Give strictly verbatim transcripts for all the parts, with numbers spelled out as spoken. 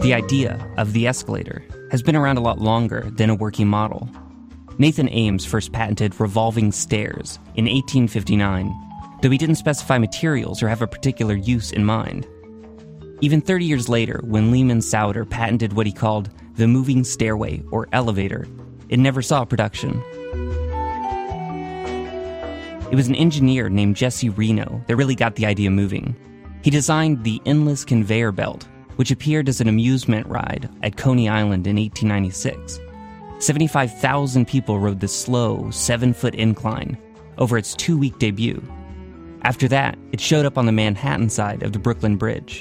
The idea of the escalator has been around a lot longer than a working model. Nathan Ames first patented revolving stairs in eighteen fifty-nine, though he didn't specify materials or have a particular use in mind. Even thirty years later, when Lehman Sauter patented what he called the moving stairway or elevator, it never saw production. It was an engineer named Jesse Reno that really got the idea moving. He designed the endless conveyor belt, which appeared as an amusement ride at Coney Island in eighteen ninety-six. seventy-five thousand people rode the slow, seven-foot incline over its two-week debut. After that, it showed up on the Manhattan side of the Brooklyn Bridge.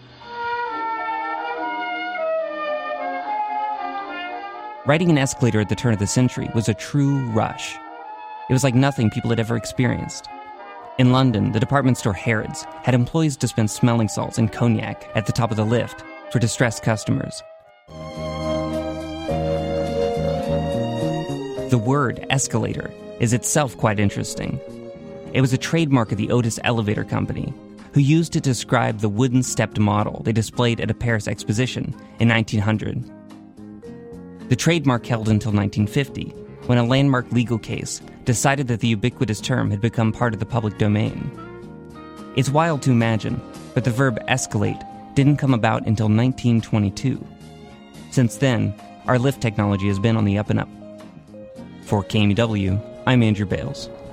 Riding an escalator at the turn of the century was a true rush. It was like nothing people had ever experienced. In London, the department store Harrods had employees dispense smelling salts and cognac at the top of the lift for distressed customers. The word escalator is itself quite interesting. It was a trademark of the Otis Elevator Company, who used it to describe the wooden stepped model they displayed at a Paris exposition in nineteen hundred. The trademark held until nineteen fifty, when a landmark legal case decided that the ubiquitous term had become part of the public domain. It's wild to imagine, but the verb escalate didn't come about until nineteen twenty-two. Since then, our lift technology has been on the up and up. For K M U W, I'm Andrew Bales.